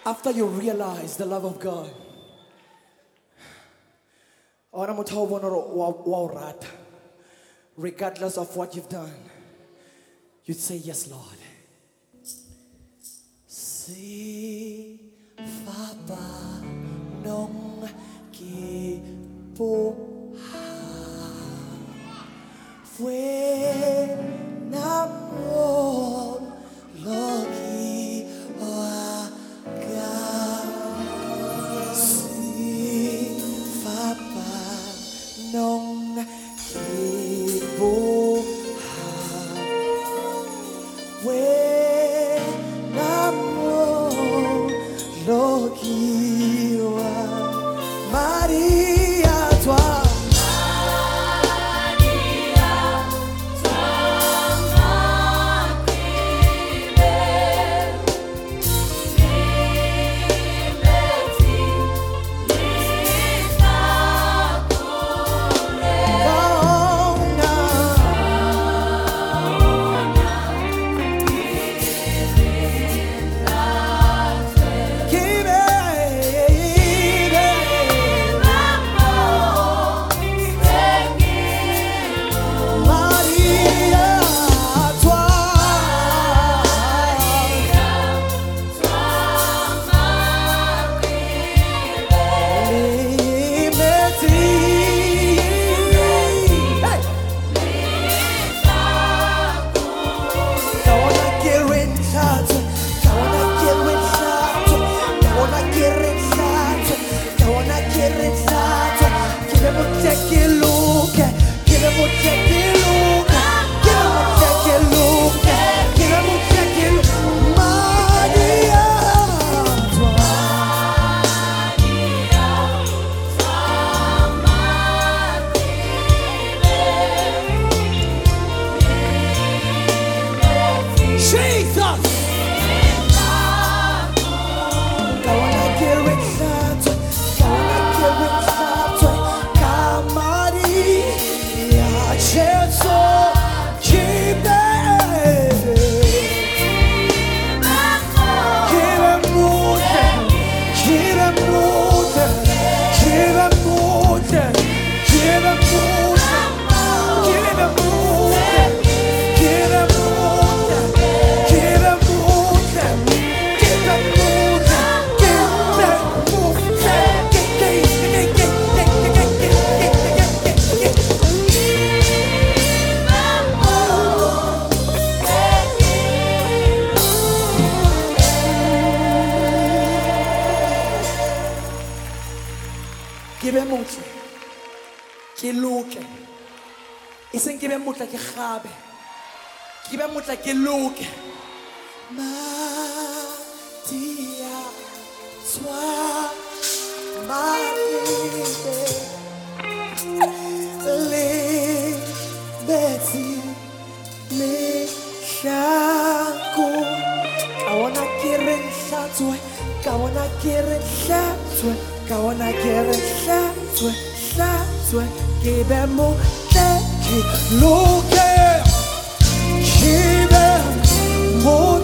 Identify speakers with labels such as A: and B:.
A: After you realize the love of God, regardless of what you've done, you'd say, yes, Lord. Si Papa nong kipuha fue namor logi waga si Papa nong kipuha fue Logiwa Maria tua Kibe mutle ke loke iseng kibe mutla ke gabe kibe mutla ke loke Matia swa Maria le Betty le Shako kawana kiren shatwe kawana kiren shatwe kawana kiren shatwe shatwe kibe mutle ke loke kibe mutle